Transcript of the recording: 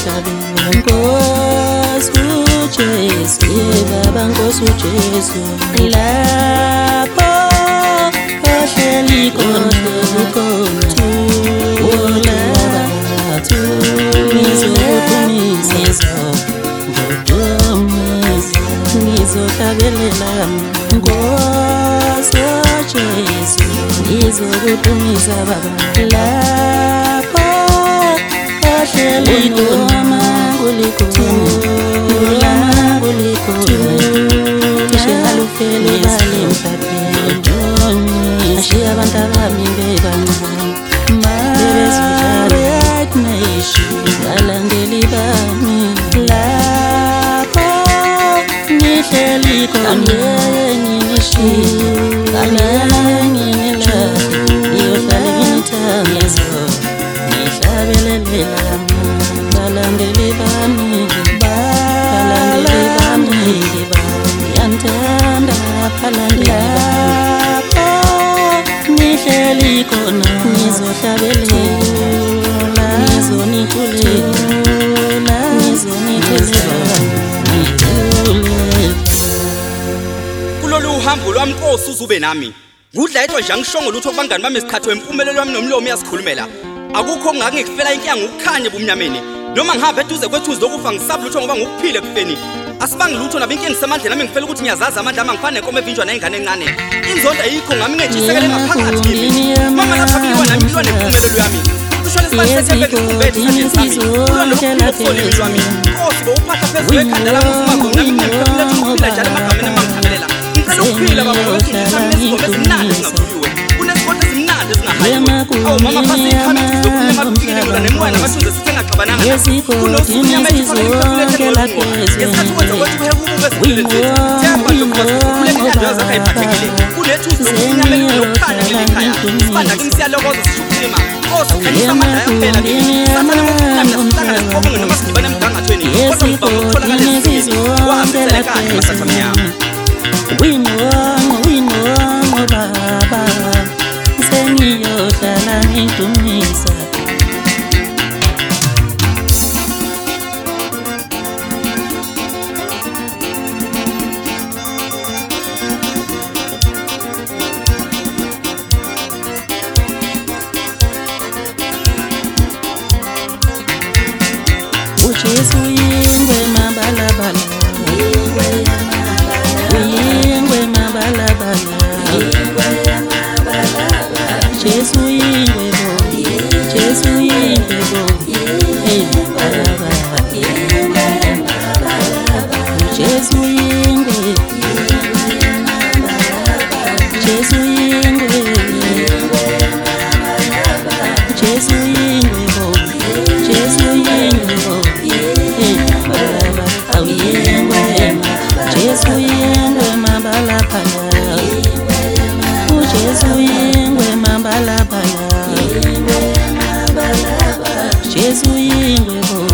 emhlabeni. Nkosi uJesu, Baba Nkosi uJesu, lapho ohleli khona ngizohlabelela Nkosi uJesu, ngizokudumisa Baba lapho ohleli khona Alufele bale emhlabeni, ashiya abantu abami bebancane, Red Nation, balandeli bami lapho ngihleli khona nginila ngiyohlala ngithanda ngihlabelelela balandeli bami ngiyantanda lapho ngihleli khona ngizohlabelela ngizonithulela kulolu uhambo lwami Nkosi uzube nami ngudla etho nje angishongo lutho kubangani bami isikhathi wempumelelo wami nomlomo uyasikhulumela akukho ngake ngikufela inkinga ngokukhanya bumnyameni noma ngihamba eduze kwethuzi lokufa ngisabulutho ngoba ngokuphile kufeni asibangi lutho nabe inkinga isemandleni nami ngifela ukuthi ngiyazazi amandla ami angifane nenkomo evinjwa nengane encane inzonda yikho ngami ngejisekele ngaphakathi kimi mama lapha kuyiwa nami ilwa nempumelelo yami ushona isibasethebeke kubethe sanje sami ulwa nokupholi wami Nkosi bowuphahla phezulu ekhanda lami ufuma nami ngifela ukuphila njalo amagameni amangikhabelela ngicela ukuphila baba ukuthi ngisamile izingoma ezimnandi ezingavuliwe kunesikole ezimnandi ezingahayiwe awu mama phasi ikhami zokunyama kuphile kula nemoya namathunzi sithenga xabanana kunosuku nyama ethifaka imphefumulo ngesikhathi kwenza ukuthi kuhekubube esibhedlela themba ndokoza kule mithando yazakha iphathekile kunethuzi lokunyama lokukhanya ngelikhaya sibanda kimi siyalokoza sishukuthima Nkosi ukhanyisa amandla yaphela kimi sathana ngokuhlangana sihlangana sikhobonge noma sidibane emgangathweni kodwa ngibanga ukutholakala esizini wahambisela ekhaya masatha mnyama Wingongo Baba sengiyohlala ngidumisa uJesu yingwe mabalabala Jesu yingwe bo Jesu yingwe bo hey baba Jesu yingwe Jesu yingwe Jesu yingwe bo Jesu yingwe bo hey baba aw yingwe Jesu yingwe mabalaphala Jesu yingwe mabalabala Jesu yingwe bo